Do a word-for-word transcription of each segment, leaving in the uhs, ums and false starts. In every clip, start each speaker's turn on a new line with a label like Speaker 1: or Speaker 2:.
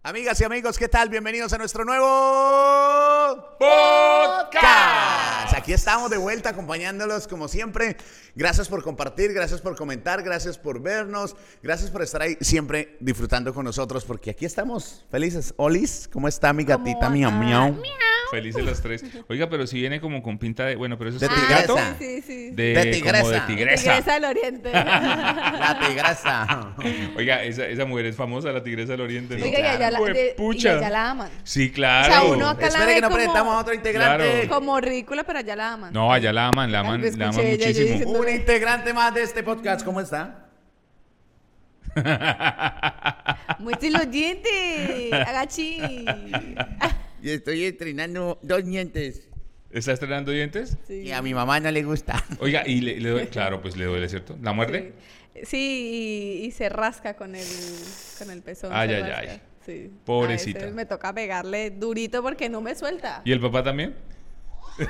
Speaker 1: Amigas y amigos, ¿qué tal? Bienvenidos a nuestro nuevo podcast. Aquí estamos de vuelta acompañándolos como siempre. Gracias por compartir, gracias por comentar, gracias por vernos, gracias por estar ahí siempre disfrutando con nosotros porque aquí estamos felices. Olis, ¿cómo está mi gatita? Miau, miau.
Speaker 2: Felices los tres. Oiga, pero si viene como con pinta de... Bueno, pero eso es
Speaker 1: de
Speaker 2: un
Speaker 1: tigresa.
Speaker 2: gato.
Speaker 3: Sí, sí.
Speaker 2: De,
Speaker 1: de tigresa.
Speaker 2: Como de tigresa.
Speaker 3: Tigresa del Oriente.
Speaker 1: La tigresa.
Speaker 2: Oiga, esa, esa mujer es famosa, la tigresa del Oriente, ¿no?
Speaker 3: Oiga, y allá la, de, y
Speaker 2: Pucha.
Speaker 3: allá la aman.
Speaker 2: Sí,
Speaker 3: O
Speaker 2: claro.
Speaker 3: sea, uno acá la
Speaker 1: Espere
Speaker 3: ve
Speaker 1: que no
Speaker 3: como,
Speaker 1: presentamos a otro integrante.
Speaker 2: Claro.
Speaker 3: como ridícula, pero allá la aman.
Speaker 2: No, allá la aman, la aman,
Speaker 3: Algo
Speaker 2: la aman
Speaker 3: escuché ella, yo
Speaker 2: muchísimo.
Speaker 3: diciendo-
Speaker 1: Un integrante más de este podcast, ¿cómo está?
Speaker 3: Muestre los dientes. Agachí.
Speaker 1: Y estoy estrenando dos dientes.
Speaker 2: ¿Está estrenando dientes?
Speaker 3: Sí.
Speaker 1: Y a mi mamá no le gusta.
Speaker 2: Oiga, y le, le duele, claro, pues le duele, ¿cierto? ¿La muerde?
Speaker 3: Sí, sí y, y se rasca con el, con el pezón.
Speaker 2: Ay,
Speaker 3: se
Speaker 2: ay,
Speaker 3: rasca.
Speaker 2: ay.
Speaker 3: Sí.
Speaker 2: Pobrecita.
Speaker 3: A veces me toca pegarle durito porque no me suelta.
Speaker 2: ¿Y el papá también?
Speaker 1: ¿Qué?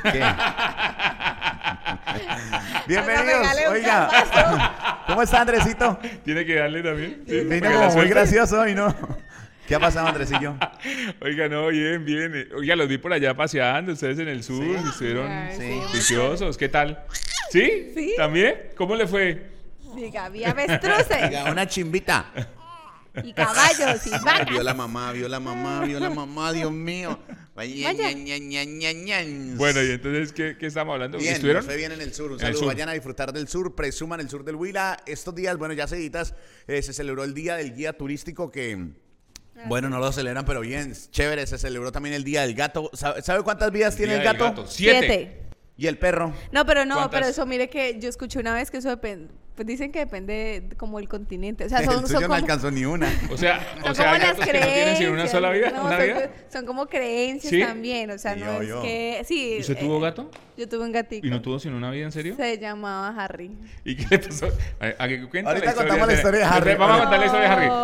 Speaker 3: Toca
Speaker 1: Bienvenidos.
Speaker 3: pegarle un
Speaker 1: Oiga,
Speaker 3: capazo.
Speaker 1: ¿cómo está Andresito?
Speaker 2: ¿Tiene que darle también? Sí,
Speaker 1: Vine
Speaker 2: para que la
Speaker 1: como muy
Speaker 2: suelte.
Speaker 1: gracioso hoy, ¿no? ¿Qué ha pasado, Andresillo?
Speaker 2: Oiga, no, bien, bien. Oiga, los vi por allá paseando, ustedes en el sur, estuvieron
Speaker 3: Ay,
Speaker 1: Sí.
Speaker 2: juiciosos. ¿Qué tal? ¿Sí?
Speaker 3: Sí.
Speaker 2: ¿También? ¿Cómo le fue?
Speaker 3: Diga, vi avestruces
Speaker 1: Oiga, una chimbita.
Speaker 3: y caballos y
Speaker 1: Ay,
Speaker 3: vacas.
Speaker 1: vio la mamá, vio la mamá, vio la mamá, Dios mío. Vaya,
Speaker 3: Vaya.
Speaker 1: ña, ña, ña, ña, ña.
Speaker 2: Bueno, y entonces, ¿qué, qué estamos hablando?
Speaker 1: Bien,
Speaker 2: ¿Estuvieron?
Speaker 1: nos fue bien en el sur. Un
Speaker 2: En el
Speaker 1: saludo,
Speaker 2: sur.
Speaker 1: vayan a disfrutar del sur, presuman el sur del Huila. Estos días, bueno, ya seguiditas, eh, se celebró el día del guía turístico que, bueno, no lo celebran, pero bien, chévere. Se celebró también el día del gato. ¿Sabe, sabe cuántas vidas tiene el
Speaker 2: Día del
Speaker 1: gato?
Speaker 2: Siete.
Speaker 1: Y el perro.
Speaker 3: No, pero no,
Speaker 2: ¿Cuántas?
Speaker 3: pero eso, mire que yo escuché una vez que eso depende, pues dicen que depende de- como el continente. O sea,
Speaker 1: El
Speaker 3: son,
Speaker 1: suyo
Speaker 3: son
Speaker 1: no
Speaker 3: como,
Speaker 1: alcanzó ni una.
Speaker 2: O sea,
Speaker 3: son
Speaker 2: o sea,
Speaker 3: como
Speaker 2: hay
Speaker 3: las
Speaker 2: gatos que no tienen sino una
Speaker 3: creencias,
Speaker 2: sola vida.
Speaker 3: no,
Speaker 2: ¿Una
Speaker 3: son,
Speaker 2: vida?
Speaker 3: son como creencias
Speaker 2: ¿Sí?
Speaker 3: también, o sea,
Speaker 1: Sí,
Speaker 3: no es
Speaker 1: obvio.
Speaker 3: que... Sí,
Speaker 2: ¿Usted
Speaker 3: eh,
Speaker 2: tuvo gato?
Speaker 3: Yo tuve un gatito.
Speaker 2: ¿Y no tuvo sino una vida, en serio?
Speaker 3: Se llamaba Harry.
Speaker 2: ¿Y qué le pasó? A, a que cuenta
Speaker 1: Ahorita
Speaker 2: la historia
Speaker 1: contamos la historia de Harry.
Speaker 2: Vamos a contar la historia de Harry.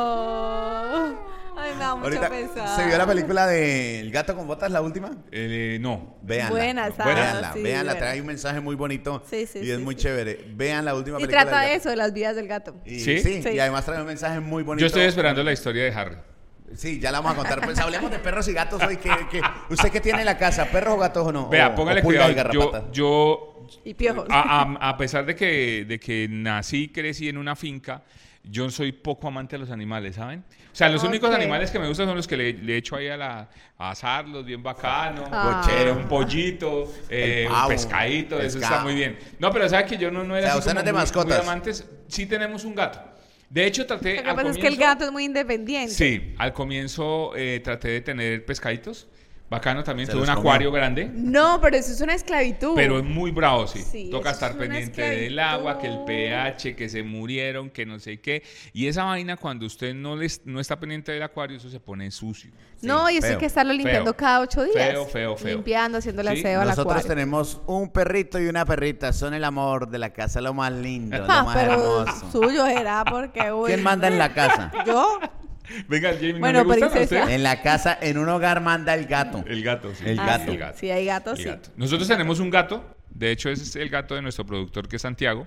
Speaker 3: Oh. Ay, me da mucho
Speaker 1: Ahorita,
Speaker 3: pesar.
Speaker 1: ¿se vio la película de El gato con botas, la última?
Speaker 2: Eh, no.
Speaker 1: Véanla.
Speaker 3: Buena, esa,
Speaker 1: Véanla,
Speaker 3: sí,
Speaker 1: véanla,
Speaker 3: buena.
Speaker 1: trae un mensaje muy bonito
Speaker 3: Sí, sí,
Speaker 1: y
Speaker 3: sí,
Speaker 1: es muy
Speaker 3: sí.
Speaker 1: chévere. Vean la última
Speaker 3: Y
Speaker 1: película
Speaker 3: trata
Speaker 1: del
Speaker 3: de
Speaker 1: gato.
Speaker 3: eso, de las vidas del gato.
Speaker 1: Y,
Speaker 2: ¿Sí?
Speaker 1: ¿Sí?
Speaker 3: Sí.
Speaker 1: y además trae un mensaje muy bonito.
Speaker 2: Yo estoy esperando la historia de Harry.
Speaker 1: Sí, ya la vamos a contar. Pues hablemos de perros y gatos hoy. ¿Qué, qué? ¿Usted qué tiene en la casa? ¿Perros o gatos o no?
Speaker 2: Vea,
Speaker 1: O-
Speaker 2: póngale
Speaker 1: o pulgas y
Speaker 2: cuidado. Yo,
Speaker 1: garrapatas.
Speaker 2: yo
Speaker 3: Y piojos.
Speaker 2: a, a- a pesar de que, de que nací y crecí en una finca, yo soy poco amante de los animales, ¿saben? O sea, los
Speaker 3: Ok.
Speaker 2: únicos animales que me gustan son los que le, le echo ahí a, la, a asarlos, bien bacano.
Speaker 3: Ah.
Speaker 1: Cochero.
Speaker 2: Eh, un pollito, eh,
Speaker 1: El
Speaker 2: un
Speaker 1: pavo,
Speaker 2: pescadito, eso
Speaker 1: pescado.
Speaker 2: está muy bien. No, pero ¿sabes que yo no, no era
Speaker 1: O sea,
Speaker 2: así
Speaker 1: usted no
Speaker 2: como
Speaker 1: es de
Speaker 2: muy-
Speaker 1: mascotas.
Speaker 2: muy amantes? Sí tenemos un gato. De hecho, traté
Speaker 3: Lo que
Speaker 2: al
Speaker 3: pasa es que el
Speaker 2: comienzo-
Speaker 3: gato es muy independiente.
Speaker 2: Sí, al comienzo eh, traté de tener pescaditos. Bacano también,
Speaker 1: Se
Speaker 2: tuve un
Speaker 1: los comió.
Speaker 2: acuario grande.
Speaker 3: No, pero eso es una esclavitud.
Speaker 2: Pero es muy bravo, sí.
Speaker 3: Sí,
Speaker 2: Toca
Speaker 3: eso
Speaker 2: estar
Speaker 3: es una
Speaker 2: pendiente del
Speaker 3: esclavitud.
Speaker 2: agua, que el pH, que se murieron, que no sé qué. Y esa vaina, cuando usted no, les, no está pendiente del acuario, eso se pone sucio.
Speaker 3: No, y eso hay
Speaker 1: feo,
Speaker 3: que estarlo limpiando
Speaker 2: feo.
Speaker 3: cada ocho días.
Speaker 2: Feo, feo, feo.
Speaker 3: Limpiando, haciéndole
Speaker 2: Sí,
Speaker 3: aseo al
Speaker 1: Nosotros
Speaker 3: acuario.
Speaker 1: tenemos un perrito y una perrita. Son el amor de la casa, lo más lindo, lo
Speaker 3: Ah,
Speaker 1: más
Speaker 3: pero
Speaker 1: hermoso.
Speaker 3: suyo era porque... uy,
Speaker 1: ¿Quién manda en la casa?
Speaker 3: ¿Yo?
Speaker 2: Venga, Jamie, ¿no
Speaker 3: Bueno,
Speaker 2: le gustan a
Speaker 3: princesa.
Speaker 2: usted?
Speaker 1: En la casa, en un hogar manda el gato.
Speaker 2: El gato, sí.
Speaker 1: El
Speaker 3: Ah,
Speaker 1: gato.
Speaker 3: sí, sí, hay gatos,
Speaker 2: El
Speaker 3: sí.
Speaker 2: gato. Nosotros tenemos un gato, de hecho ese es el gato de nuestro productor que es Santiago.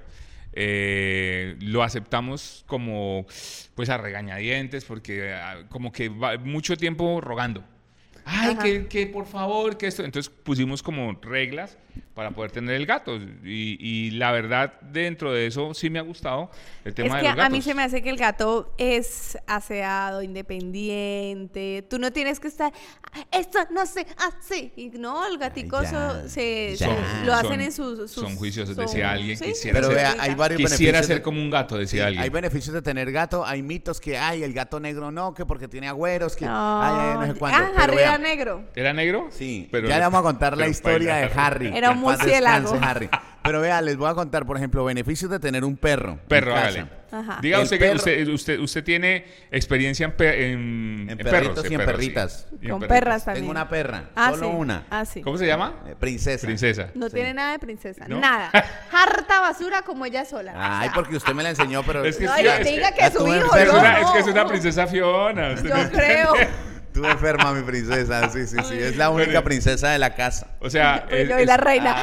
Speaker 2: Eh, lo aceptamos como pues a regañadientes porque ah, como que va mucho tiempo rogando. Ay,
Speaker 3: Ajá.
Speaker 2: que, que por favor, que esto. Entonces pusimos como reglas para poder tener el gato. Y, y la verdad, dentro de eso sí me ha gustado el tema
Speaker 3: Es
Speaker 2: de
Speaker 3: que
Speaker 2: los gatos.
Speaker 3: a mí se me hace que el gato es aseado, independiente. Tú no tienes que estar, esto no sé, así. Y no, el gatico
Speaker 1: Ay, ya,
Speaker 3: so- se,
Speaker 1: ya.
Speaker 3: se- lo hacen
Speaker 2: Son-
Speaker 3: en sus, sus-
Speaker 2: son juiciosos,
Speaker 3: son-
Speaker 2: decía alguien,
Speaker 3: sí,
Speaker 2: quisiera
Speaker 1: Pero
Speaker 2: ser-
Speaker 1: vea, hay varios
Speaker 2: Quisiera
Speaker 1: beneficios.
Speaker 2: ser
Speaker 1: de-
Speaker 2: como un gato, decía
Speaker 1: Sí,
Speaker 2: alguien.
Speaker 1: hay beneficios de tener gato. Hay mitos que hay, el gato negro no, que porque tiene agüeros, que
Speaker 3: No,
Speaker 1: ay, ay, no sé cuándo.
Speaker 3: ah,
Speaker 1: Pero
Speaker 3: Harry
Speaker 1: vea,
Speaker 3: era negro.
Speaker 2: ¿Era negro?
Speaker 1: Sí,
Speaker 2: Pero
Speaker 1: ya le vamos a contar la
Speaker 2: pero
Speaker 1: historia
Speaker 2: baila
Speaker 1: de Harry.
Speaker 3: Era un
Speaker 1: Que en paz
Speaker 3: murciélago.
Speaker 1: descanse, Harry. Pero vea, les voy a contar, por ejemplo, beneficios de tener un perro. en
Speaker 2: Perro,
Speaker 1: casa.
Speaker 2: hágale.
Speaker 3: Ajá.
Speaker 2: Diga
Speaker 1: El
Speaker 2: usted que
Speaker 1: perro-
Speaker 2: usted, usted, usted tiene experiencia en, pe- en,
Speaker 1: En
Speaker 2: perros,
Speaker 1: perritos y en
Speaker 2: perros,
Speaker 1: perritas.
Speaker 2: sí. Y en
Speaker 3: Con
Speaker 2: perritas.
Speaker 3: perras también.
Speaker 1: Tengo una perra,
Speaker 3: Ah,
Speaker 1: solo
Speaker 3: sí.
Speaker 1: una.
Speaker 3: Ah, sí.
Speaker 2: ¿Cómo se llama?
Speaker 1: Eh, princesa.
Speaker 2: Princesa.
Speaker 3: No
Speaker 1: Sí.
Speaker 3: tiene nada de princesa,
Speaker 2: ¿No?
Speaker 3: nada. Harta basura como ella sola.
Speaker 1: Ay, porque usted me la enseñó, pero
Speaker 2: Es que
Speaker 3: No,
Speaker 2: sí,
Speaker 3: y
Speaker 2: es
Speaker 3: diga
Speaker 2: que-
Speaker 3: que
Speaker 1: Ya
Speaker 3: es su
Speaker 1: tuve
Speaker 3: hijo,
Speaker 1: enfermo.
Speaker 2: Es,
Speaker 3: yo
Speaker 2: una,
Speaker 3: no.
Speaker 2: es que es una princesa Fiona. usted no
Speaker 3: Yo creo.
Speaker 1: Estuve enferma, mi princesa. Sí, sí, sí. Es la única
Speaker 2: Bueno.
Speaker 1: princesa de la casa.
Speaker 2: O sea,
Speaker 3: Pero
Speaker 2: es-
Speaker 3: yo soy la
Speaker 2: es-
Speaker 3: reina.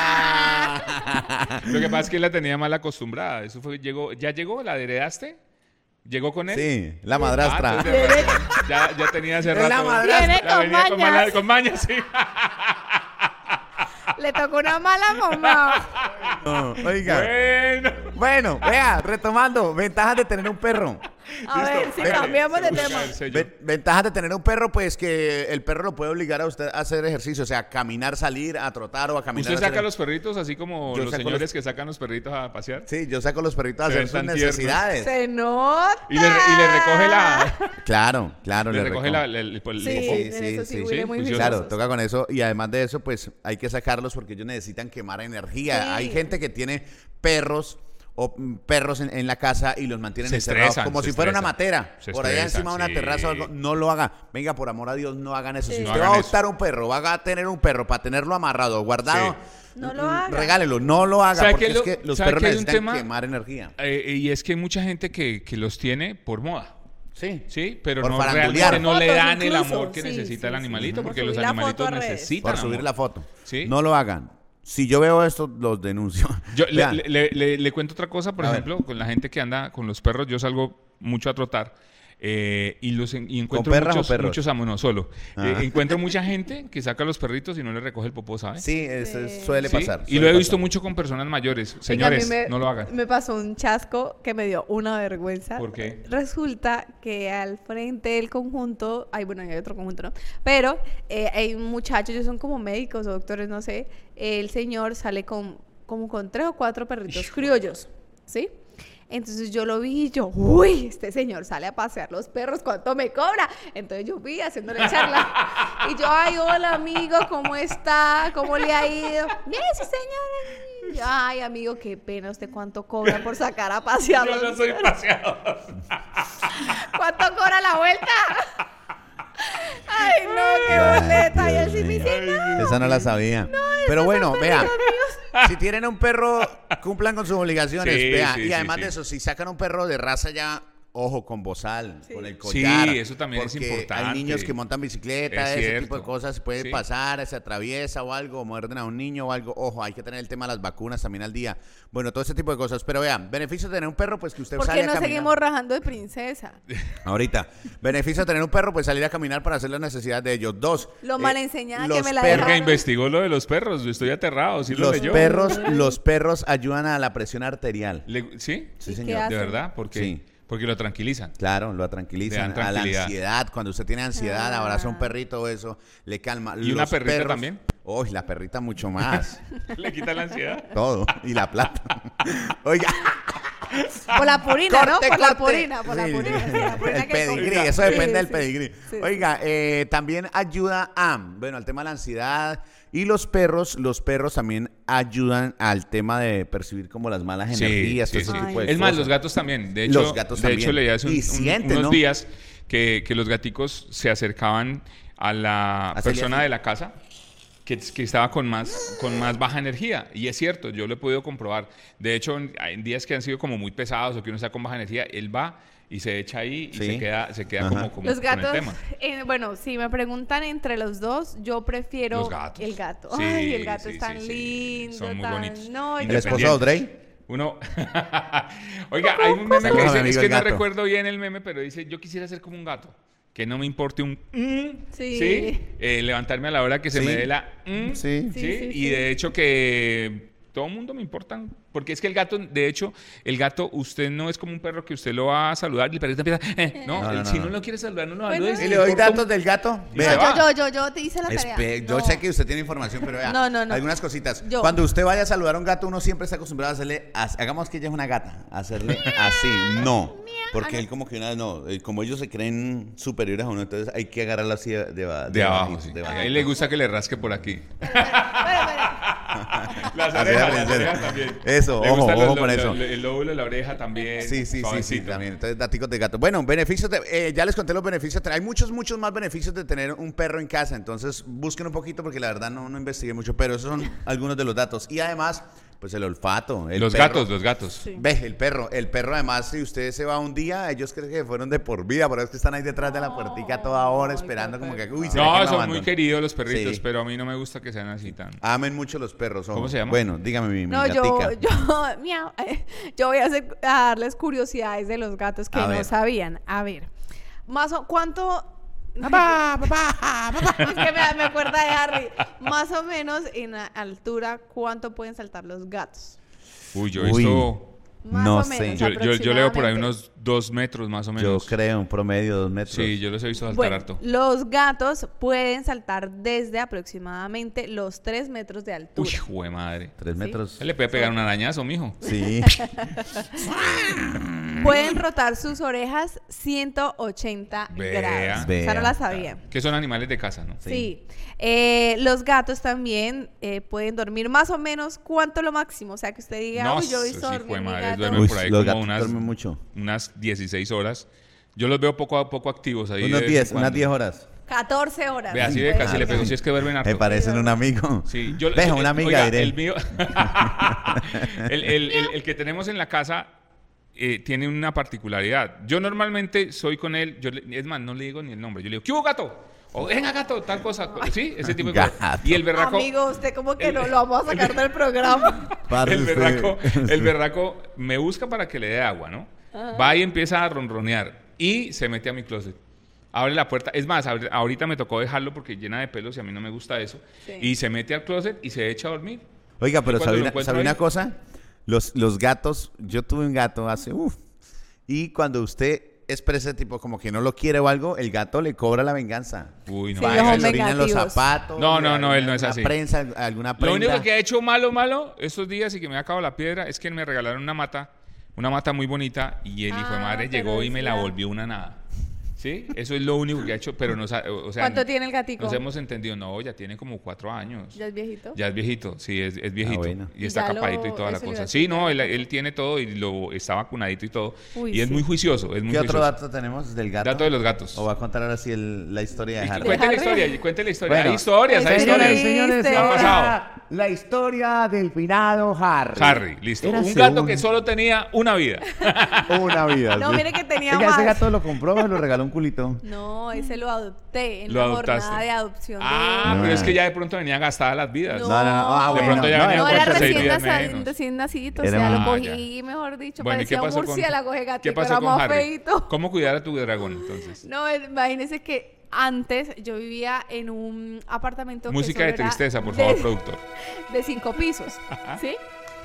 Speaker 1: Ah.
Speaker 2: lo que pasa es que la tenía mal acostumbrada. Eso fue, llegó, ¿ya llegó? ¿La heredaste? ¿Llegó con él?
Speaker 1: Sí, la
Speaker 2: Ah,
Speaker 1: madrastra.
Speaker 2: entonces, ya, ya tenía hace
Speaker 1: Es la
Speaker 2: rato.
Speaker 1: madrastra.
Speaker 3: Viene
Speaker 2: La
Speaker 3: con
Speaker 2: venía con,
Speaker 3: mañas.
Speaker 2: mala- con mañas, sí.
Speaker 3: Le tocó una mala mamá.
Speaker 1: No, oiga.
Speaker 2: Bueno.
Speaker 1: Bueno, vea, retomando, ventajas de tener un perro.
Speaker 3: A ver, si
Speaker 1: Venga.
Speaker 3: cambiamos de
Speaker 2: Busca
Speaker 3: tema.
Speaker 2: el sello.
Speaker 1: Ve- Ventajas de tener un perro, pues que el perro lo puede obligar a usted a hacer ejercicio, o sea, caminar, salir, a trotar o a caminar.
Speaker 2: ¿Usted
Speaker 1: a hacer-
Speaker 2: saca a los perritos así como
Speaker 1: Yo
Speaker 2: los
Speaker 1: saco
Speaker 2: señores
Speaker 1: los-
Speaker 2: que sacan los perritos a pasear?
Speaker 1: Sí, yo saco a los perritos a
Speaker 2: Se
Speaker 1: hacer
Speaker 2: ven
Speaker 1: sus
Speaker 2: tan tiernos.
Speaker 1: necesidades.
Speaker 3: Se nota.
Speaker 2: Y le, y le recoge la...
Speaker 1: Claro, claro.
Speaker 2: Le
Speaker 1: le
Speaker 2: recoge
Speaker 1: reco-
Speaker 2: la... el- el- el-
Speaker 3: Sí,
Speaker 1: Sí,
Speaker 3: en
Speaker 1: sí,
Speaker 3: eso
Speaker 1: sí,
Speaker 3: sí,
Speaker 1: sí,
Speaker 3: huele
Speaker 2: sí,
Speaker 3: muy
Speaker 2: juicioso.
Speaker 1: Claro,
Speaker 3: juiciosos.
Speaker 1: toca con eso y además de eso, pues hay que sacarlos porque ellos necesitan quemar energía.
Speaker 3: Sí.
Speaker 1: Hay gente que tiene perros o mm, perros en, en la casa y los mantienen
Speaker 2: Se
Speaker 1: encerrados
Speaker 2: estresan,
Speaker 1: como
Speaker 2: se
Speaker 1: si fuera una
Speaker 2: estresan.
Speaker 1: matera.
Speaker 2: Se
Speaker 1: Por allá
Speaker 2: estresan,
Speaker 1: encima de una
Speaker 2: sí.
Speaker 1: terraza o algo. No lo haga. Venga, por amor a Dios, no hagan eso.
Speaker 3: Sí.
Speaker 1: Si
Speaker 3: No
Speaker 1: usted
Speaker 2: hagan
Speaker 1: va a
Speaker 2: eso.
Speaker 1: adoptar un perro, va a tener un perro para tenerlo amarrado, guardado,
Speaker 2: Sí.
Speaker 3: No lo
Speaker 1: mm,
Speaker 3: haga.
Speaker 1: regálelo, no lo haga
Speaker 2: ¿Sabe
Speaker 1: porque
Speaker 2: qué
Speaker 1: es
Speaker 2: lo-
Speaker 1: que los
Speaker 2: sabe
Speaker 1: perros
Speaker 2: que hay un
Speaker 1: necesitan
Speaker 2: tema?
Speaker 1: quemar energía.
Speaker 2: Eh, y es que hay mucha gente que, que los tiene por moda.
Speaker 1: Sí.
Speaker 2: Sí, pero
Speaker 1: Por
Speaker 2: no
Speaker 1: farandulear.
Speaker 2: realmente no le
Speaker 3: Fotos
Speaker 2: dan el
Speaker 3: incluso.
Speaker 2: amor que
Speaker 3: Sí,
Speaker 2: necesita
Speaker 3: sí,
Speaker 2: el
Speaker 3: sí.
Speaker 2: animalito,
Speaker 3: Por
Speaker 2: porque los
Speaker 3: subir la
Speaker 2: animalitos
Speaker 3: foto a redes.
Speaker 2: necesitan
Speaker 1: Por subir
Speaker 2: amor.
Speaker 1: la foto.
Speaker 2: Sí.
Speaker 1: No lo hagan. Si yo veo esto, los denuncio.
Speaker 2: Yo le,
Speaker 1: Vean.
Speaker 2: le- le- le- le cuento otra cosa, por
Speaker 1: A ver.
Speaker 2: ejemplo, con la gente que anda con los perros, yo salgo mucho a trotar eh, y los en- y encuentro
Speaker 1: perras o
Speaker 2: muchos,
Speaker 1: perros?
Speaker 2: muchos amo, no solo.
Speaker 1: Ah.
Speaker 2: Eh, encuentro mucha gente que saca a los perritos y no les recoge el popó, ¿sabes?
Speaker 1: Sí, eso es-
Speaker 3: Sí.
Speaker 1: suele
Speaker 2: Sí,
Speaker 1: pasar.
Speaker 2: Y lo
Speaker 1: suele
Speaker 2: he visto
Speaker 1: pasar.
Speaker 2: mucho con personas mayores.
Speaker 3: Oiga, a
Speaker 2: Señores,
Speaker 3: mí me-
Speaker 2: no lo hagan.
Speaker 3: Me pasó un chasco que me dio una vergüenza.
Speaker 2: ¿Por qué?
Speaker 3: Resulta que al frente del conjunto, ay, bueno, hay otro conjunto, ¿no? Pero eh, hay muchachos, ellos son como médicos o doctores, no sé. El señor sale con como con tres o cuatro perritos criollos, ¿sí? Entonces yo lo vi y yo, uy, este señor sale a pasear los perros, ¿cuánto me cobra? Entonces yo vi haciéndole charla. Y yo, ay, hola amigo, ¿cómo está? ¿Cómo le ha ido? Bien, sí, señora. Y yo, ay, amigo, qué pena, ¿usted cuánto cobra por sacar a pasear
Speaker 2: Yo
Speaker 3: los
Speaker 2: no soy
Speaker 3: perros?
Speaker 2: paseador.
Speaker 3: ¿Cuánto cobra la vuelta? Ay, no, qué boleta. Y él sí me dice, no.
Speaker 1: Esa no la sabía. Pero bueno, vea,
Speaker 3: perritos míos.
Speaker 1: si tienen un perro, cumplan con sus obligaciones.
Speaker 2: Sí,
Speaker 1: vea.
Speaker 2: sí,
Speaker 1: y
Speaker 2: sí,
Speaker 1: además
Speaker 2: sí.
Speaker 1: de eso, si sacan un perro de raza ya, ojo, con bozal,
Speaker 3: Sí.
Speaker 1: con el
Speaker 2: Sí,
Speaker 1: collar.
Speaker 2: eso también es
Speaker 1: porque
Speaker 2: importante.
Speaker 1: hay niños que montan bicicleta,
Speaker 2: Es
Speaker 1: ese tipo de
Speaker 2: cierto.
Speaker 1: cosas, puede
Speaker 2: Sí.
Speaker 1: pasar, se atraviesa o algo, o muerden a un niño o algo. Ojo, hay que tener el tema de las vacunas también al día. Bueno, todo ese tipo de cosas. Pero vean, beneficio de tener un perro, pues que usted
Speaker 3: ¿Por
Speaker 1: sale
Speaker 3: qué
Speaker 1: a
Speaker 3: no
Speaker 1: caminar.
Speaker 3: seguimos rajando de princesa?
Speaker 1: Ahorita. Beneficio de tener un perro, pues salir a caminar para hacer las necesidades de ellos. Dos.
Speaker 3: Lo
Speaker 1: eh,
Speaker 3: mal enseñada
Speaker 1: los
Speaker 3: que me la
Speaker 1: perros-
Speaker 2: Porque
Speaker 3: dejaron.
Speaker 2: investigó lo de los perros. Yo estoy aterrado. ¿Sí lo
Speaker 1: Los
Speaker 2: leyó?
Speaker 1: perros, los perros ayudan a la presión arterial.
Speaker 2: Le- ¿Sí?
Speaker 1: Sí,
Speaker 3: ¿Y qué
Speaker 1: señor.
Speaker 3: hace?
Speaker 2: ¿De verdad? Porque,
Speaker 1: Sí.
Speaker 2: porque lo tranquilizan.
Speaker 1: Claro, lo tranquilizan.
Speaker 2: Le dan
Speaker 1: A la
Speaker 2: tranquilidad.
Speaker 1: ansiedad, cuando usted tiene ansiedad,
Speaker 3: Ah.
Speaker 1: abraza a un perrito o eso, le calma.
Speaker 2: ¿Y una
Speaker 1: Los
Speaker 2: perrita
Speaker 1: perros-
Speaker 2: también?
Speaker 1: Uy, la perrita mucho más.
Speaker 2: Le quita la ansiedad.
Speaker 1: Todo. Y la plata. Oiga.
Speaker 3: Por la purina, ¿no?
Speaker 1: Corte,
Speaker 3: Por la
Speaker 1: corte.
Speaker 3: purina, por la
Speaker 1: Sí,
Speaker 3: purina.
Speaker 1: sí.
Speaker 3: por la purina
Speaker 1: El
Speaker 3: que
Speaker 1: pedigrí,
Speaker 3: compra.
Speaker 1: eso
Speaker 3: Sí,
Speaker 1: depende del
Speaker 3: sí,
Speaker 1: pedigrí.
Speaker 3: sí, sí.
Speaker 1: Oiga, eh, también ayuda a, bueno, al tema de la ansiedad. Y los perros, los perros también ayudan al tema de percibir como las malas
Speaker 2: Sí,
Speaker 1: energías,
Speaker 2: sí,
Speaker 1: todo ese
Speaker 2: sí.
Speaker 1: tipo de
Speaker 2: Es más,
Speaker 1: cosas.
Speaker 2: los gatos también. De hecho,
Speaker 1: Los gatos
Speaker 2: de hecho
Speaker 1: también.
Speaker 2: leí hace un-
Speaker 1: Y
Speaker 2: un-
Speaker 1: sienten,
Speaker 2: unos
Speaker 1: ¿no?
Speaker 2: días que, que los gaticos se acercaban a la
Speaker 1: Hacerle
Speaker 2: persona
Speaker 1: así.
Speaker 2: de la casa que, que estaba con más, con más baja energía. Y es cierto, yo lo he podido comprobar. De hecho, en, en días que han sido como muy pesados o que uno está con baja energía, él va y se echa ahí y
Speaker 1: Sí.
Speaker 2: se queda, se queda
Speaker 1: Ajá.
Speaker 2: como, como
Speaker 3: Los
Speaker 2: con el
Speaker 3: gatos,
Speaker 2: tema.
Speaker 3: eh, bueno, si me preguntan entre los dos, yo prefiero
Speaker 2: Los gatos.
Speaker 3: el gato.
Speaker 2: Sí,
Speaker 3: Ay, el gato
Speaker 2: sí,
Speaker 3: es tan
Speaker 2: sí, sí.
Speaker 3: lindo,
Speaker 2: Son muy
Speaker 3: tan...
Speaker 2: bonitos.
Speaker 3: No,
Speaker 1: ¿El
Speaker 3: yo-
Speaker 1: esposo de Audrey?
Speaker 2: Uno. Oiga, hay un meme que
Speaker 1: Saludos a mi
Speaker 2: dice,
Speaker 1: amigo
Speaker 2: es que
Speaker 1: el
Speaker 2: no
Speaker 1: gato.
Speaker 2: recuerdo bien el meme, pero dice, yo quisiera ser como un gato. Que no me importe un mm,
Speaker 3: Sí.
Speaker 2: Eh, levantarme a la hora que se
Speaker 1: Sí.
Speaker 2: me dé la mm,
Speaker 1: Sí.
Speaker 2: ¿sí?
Speaker 3: Sí, sí,
Speaker 2: Y
Speaker 3: sí.
Speaker 2: de hecho que todo el mundo me importan. Porque es que el gato, de hecho, el gato, usted no es como un perro que usted lo va a saludar y el perrito empieza, eh, no,
Speaker 1: No, no,
Speaker 2: el- si
Speaker 1: no,
Speaker 2: no
Speaker 1: no.
Speaker 2: lo quiere saludar, no lo
Speaker 3: Bueno.
Speaker 2: saludes.
Speaker 1: ¿Y le doy
Speaker 2: Importa un-
Speaker 1: datos del gato?
Speaker 2: Y
Speaker 1: Vea.
Speaker 2: se va.
Speaker 3: yo, yo, yo, yo te hice la tarea.
Speaker 1: Espe- Yo
Speaker 3: No.
Speaker 1: sé que usted tiene información, pero vea,
Speaker 3: No, no, no.
Speaker 1: algunas cositas.
Speaker 3: Yo.
Speaker 1: Cuando usted vaya a saludar a un gato, uno siempre está acostumbrado a hacerle, as- hagamos que ella es una gata, a hacerle así, no, porque él como que una no, eh, como ellos se creen superiores a uno, entonces hay que agarrarlo así de, de, de
Speaker 2: De abajo,
Speaker 1: abajito,
Speaker 2: sí.
Speaker 1: de
Speaker 2: A
Speaker 1: abajito.
Speaker 2: él le gusta que le rasque por aquí.
Speaker 3: Espera, espera.
Speaker 2: Las
Speaker 1: Así
Speaker 2: orejas,
Speaker 1: es,
Speaker 2: las
Speaker 1: en
Speaker 2: orejas
Speaker 1: serio.
Speaker 2: también.
Speaker 1: Eso,
Speaker 2: Le
Speaker 1: ojo,
Speaker 2: gusta
Speaker 1: ojo
Speaker 2: lo-
Speaker 1: con
Speaker 2: lo-
Speaker 1: eso.
Speaker 2: lo- el lóbulo de la oreja también.
Speaker 1: Sí, sí, sí, sí,
Speaker 2: suavecito.
Speaker 1: también. Entonces, daticos de gato. Bueno, beneficios, de- eh, ya les conté los beneficios. Hay muchos, muchos más beneficios de tener un perro en casa. Entonces, busquen un poquito porque la verdad no, no investigué mucho, pero esos son algunos de los datos. Y además, pues el olfato. El
Speaker 2: Los
Speaker 1: perro.
Speaker 2: gatos, los gatos.
Speaker 3: Sí.
Speaker 1: Ve, el perro, el perro además, si usted se va un día, ellos creen que fueron de por vida, por eso es que están ahí detrás de la puertica toda hora
Speaker 3: Ay,
Speaker 1: esperando
Speaker 3: qué
Speaker 1: como que,
Speaker 3: perro.
Speaker 1: uy, ¿será que
Speaker 2: No,
Speaker 1: me
Speaker 2: son muy
Speaker 1: abandonan?
Speaker 2: queridos los perritos,
Speaker 1: Sí.
Speaker 2: pero a mí no me gusta que sean así tan.
Speaker 1: Amen mucho los perros. ojo.
Speaker 2: ¿Cómo se llama?
Speaker 1: Bueno, dígame mi, mi
Speaker 3: No, yo,
Speaker 1: gatica.
Speaker 3: yo, miau, eh, yo voy a, hacer- a darles curiosidades de los gatos que
Speaker 1: A
Speaker 3: no
Speaker 1: ver.
Speaker 3: sabían. A ver, más o, ¿cuánto
Speaker 1: Papá, papá, papá.
Speaker 3: Es que me, me acuerda de Harry. Más o menos en a- altura, ¿cuánto pueden saltar los gatos?
Speaker 2: Uy, yo he
Speaker 1: Uy.
Speaker 2: visto...
Speaker 3: Más
Speaker 1: No
Speaker 3: o
Speaker 1: sé.
Speaker 3: menos,
Speaker 2: Yo, yo, yo leo por ahí
Speaker 3: aproximadamente.
Speaker 2: unos dos metros más o
Speaker 1: Yo
Speaker 2: menos.
Speaker 1: creo un promedio de dos metros.
Speaker 2: Sí, yo los he visto saltar
Speaker 3: Bueno,
Speaker 2: harto.
Speaker 3: los gatos pueden saltar desde aproximadamente los tres metros de altura.
Speaker 2: Uy, jue madre.
Speaker 1: Tres
Speaker 3: Sí.
Speaker 1: metros.
Speaker 2: Él le puede pegar un arañazo, mijo.
Speaker 1: Sí.
Speaker 3: Pueden rotar sus orejas ciento ochenta
Speaker 2: Vea.
Speaker 3: grados.
Speaker 1: Vea.
Speaker 3: Esa no la sabía.
Speaker 2: Que son animales de casa, ¿no?
Speaker 3: Sí. Eh, los gatos también eh, pueden dormir más o menos cuánto lo máximo. O sea, que usted diga,
Speaker 2: No,
Speaker 3: uy, yo he visto
Speaker 2: sí,
Speaker 3: dormir
Speaker 2: jue
Speaker 3: mi
Speaker 2: madre,
Speaker 3: gato.
Speaker 2: duermen
Speaker 1: Uy,
Speaker 2: por ahí
Speaker 1: los
Speaker 2: como
Speaker 1: gatos
Speaker 2: unas,
Speaker 1: duermen mucho.
Speaker 2: unas dieciséis horas. Yo los veo poco a poco activos ahí.
Speaker 1: Unos
Speaker 2: de vez en
Speaker 1: diez, unas
Speaker 2: cuando.
Speaker 1: diez horas.
Speaker 3: catorce horas.
Speaker 2: Ve, así
Speaker 3: Sí,
Speaker 2: de
Speaker 3: pueden
Speaker 2: casi le pego,
Speaker 3: dormir.
Speaker 2: si es que duermen harto.
Speaker 1: Me parecen un amigo.
Speaker 2: Sí, yo,
Speaker 1: Deja
Speaker 2: yo-
Speaker 1: una amiga,
Speaker 2: oiga,
Speaker 1: diré.
Speaker 2: el mío, el, el- el- el que tenemos en la casa eh, tiene una particularidad. Yo normalmente soy con él, yo le- es más, no le digo ni el nombre, yo le digo, ¿qué hubo, gato? O venga, gato, tal cosa. Sí, ese tipo de cosas.
Speaker 1: Gato.
Speaker 2: Y el berraco,
Speaker 3: Amigo, usted como que
Speaker 2: el-
Speaker 3: no lo vamos a sacar del programa.
Speaker 1: Parce,
Speaker 2: el
Speaker 1: usted-
Speaker 2: berraco, el berraco me busca para que le dé agua, ¿no? Va y empieza a ronronear y se mete a mi closet. Abre la puerta. Es más, abre- ahorita me tocó dejarlo porque llena de pelos y a mí no me gusta eso.
Speaker 3: Sí.
Speaker 2: Y se mete al closet y se echa a dormir.
Speaker 1: Oiga, pero
Speaker 2: Y cuando
Speaker 1: ¿sabe
Speaker 2: lo
Speaker 1: una,
Speaker 2: encuentro
Speaker 1: sabe
Speaker 2: ahí-
Speaker 1: una cosa? Los, los gatos, yo tuve un gato hace, uff, y cuando usted expresa tipo como que no lo quiere o algo, el gato le cobra la venganza.
Speaker 2: Uy, no.
Speaker 3: Sí,
Speaker 2: me
Speaker 3: ellos
Speaker 1: Vaya,
Speaker 3: son
Speaker 1: le orina en los
Speaker 3: vengativos.
Speaker 1: zapatos.
Speaker 2: No, no,
Speaker 1: le
Speaker 2: no, él no es
Speaker 1: alguna
Speaker 2: así.
Speaker 1: Prensa, alguna prenda.
Speaker 2: Lo único que ha hecho malo, malo, estos días y que me ha acabado la piedra, es que me regalaron una mata, una mata muy bonita, y el hijo de
Speaker 3: Ah,
Speaker 2: madre
Speaker 3: pero
Speaker 2: llegó y me la
Speaker 3: decía-
Speaker 2: volvió una nada. ¿Sí? Eso es lo único que ha hecho, pero nos ha- o sea,
Speaker 3: ¿Cuánto tiene el gatico?
Speaker 2: Nos hemos entendido, no, ya tiene como cuatro años.
Speaker 3: ¿Ya es viejito?
Speaker 2: Ya es viejito, sí, es, es viejito.
Speaker 1: Ah, bueno.
Speaker 2: Y está
Speaker 3: Ya lo-
Speaker 2: capadito y toda la
Speaker 3: eso le iba
Speaker 2: cosa.
Speaker 3: a
Speaker 2: Sí,
Speaker 3: decir,
Speaker 2: no,
Speaker 3: ya
Speaker 2: él,
Speaker 3: lo-
Speaker 2: él tiene todo y lo está vacunadito y todo.
Speaker 3: Uy,
Speaker 2: y es
Speaker 3: sí.
Speaker 2: muy juicioso, es muy
Speaker 1: ¿Qué otro
Speaker 2: juicioso.
Speaker 1: dato tenemos del gato?
Speaker 2: Dato de los gatos.
Speaker 1: ¿O va a contar ahora sí el- la historia de
Speaker 2: Y
Speaker 1: Harry?
Speaker 2: cuente la
Speaker 3: Harry.
Speaker 2: historia, cuente la historia.
Speaker 1: Bueno,
Speaker 2: hay historias, hay
Speaker 3: Señores,
Speaker 2: historias.
Speaker 3: señores,
Speaker 2: ¿Qué ha
Speaker 3: ahora-
Speaker 2: pasado?
Speaker 4: La historia del finado Harry.
Speaker 2: Harry, listo.
Speaker 4: Érase
Speaker 2: Un gato
Speaker 4: un-
Speaker 2: que solo tenía una vida.
Speaker 1: Una vida.
Speaker 3: No,
Speaker 1: sí.
Speaker 3: mire que tenía
Speaker 4: Oiga,
Speaker 3: más.
Speaker 4: ese gato lo compró, me lo regaló un culito.
Speaker 3: No, ese lo adopté en
Speaker 2: Lo
Speaker 3: la
Speaker 2: adoptaste.
Speaker 3: jornada de adopción. de-
Speaker 2: Ah,
Speaker 1: No.
Speaker 2: pero es que ya de pronto venían gastadas las vidas.
Speaker 3: No.
Speaker 4: No, no, no. Ah,
Speaker 2: De
Speaker 4: bueno.
Speaker 2: pronto ya
Speaker 4: no,
Speaker 2: venía
Speaker 3: No,
Speaker 2: con
Speaker 3: era
Speaker 2: seis
Speaker 3: recién,
Speaker 2: días
Speaker 3: naza-
Speaker 2: menos.
Speaker 3: recién nacidito, o
Speaker 1: Era
Speaker 3: sea, lo
Speaker 1: más-
Speaker 3: cogí, mejor dicho,
Speaker 2: Bueno, ¿y qué
Speaker 3: parecía un
Speaker 2: pasó con,
Speaker 3: murciélago ese gatito,
Speaker 2: ¿qué pasó
Speaker 3: era
Speaker 2: con
Speaker 3: más
Speaker 2: Harry?
Speaker 3: feíto.
Speaker 2: ¿Cómo cuidar a tu dragón entonces?
Speaker 3: No, eh, imagínense que antes yo vivía en un apartamento que
Speaker 2: Música
Speaker 3: solo
Speaker 2: de
Speaker 3: era
Speaker 2: tristeza, por
Speaker 3: de-
Speaker 2: favor, productor.
Speaker 3: de cinco pisos, ¿sí?